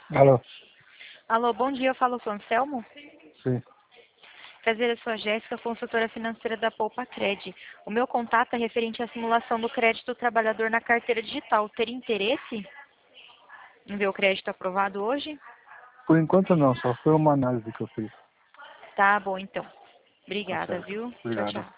Alô? Alô, bom dia, eu falo com o Anselmo. Sim. Prazer, eu sou a Jéssica, consultora financeira da Poupa Cred. O meu contato é referente à simulação do crédito do trabalhador na carteira digital. Teria interesse em ver o crédito aprovado hoje? Por enquanto não, só foi uma análise que eu fiz. Tá bom, então. Tá Obrigada, certo. viu? Tchau, Obrigado. tchau.